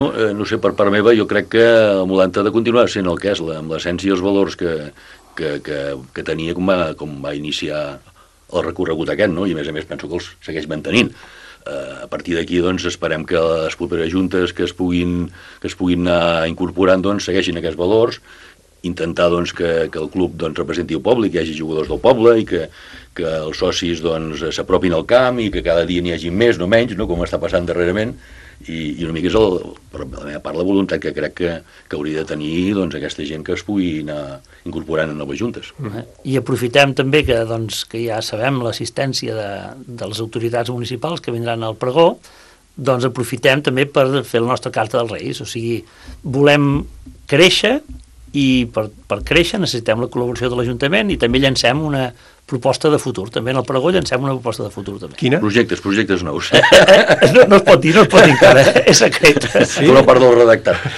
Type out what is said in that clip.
No sé, per part meva, jo crec que el Molant ha de continuar sent el que és, amb l'essència i els valors que tenia com va iniciar el recorregut aquest, no? I a més penso que els segueix mantenint. A partir d'aquí, doncs, esperem que les properes juntes que es puguin anar incorporant, doncs, segueixin aquests valors, intentar, doncs, que el club, doncs, representi el poble, que hi hagi jugadors del poble i que els socis, doncs, s'apropin al camp i que cada dia n'hi hagi més, no menys, no? Com està passant darrerament, i una mica és per la meva part la voluntat que crec que hauria de tenir, doncs, aquesta gent que es pugui anar incorporant en noves juntes. I aprofitem també que ja sabem l'assistència de les autoritats municipals que vindran al pregó, doncs aprofitem també per fer la nostra carta dels Reis, o sigui, volem créixer i per créixer necessitem la col·laboració de l'Ajuntament i també llancem una proposta de futur, també en el pregó llancem una proposta de futur també. Quina? Projectes nous. No es pot dir encara, és secret. Sí? Una part del redactat.